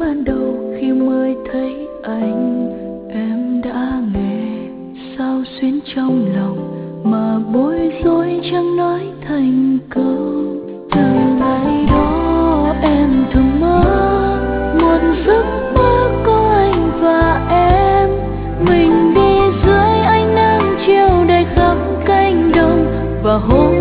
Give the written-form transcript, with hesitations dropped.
ban đầu khi mới thấy anh, em đã nghe sao xuyến trong lòng mà bối rối chẳng nói thành câu. Từ ngày đó em thường mơ một giấc mơ có anh và em, mình đi dưới ánh nắng chiều đầy khắp cánh đồng và hôm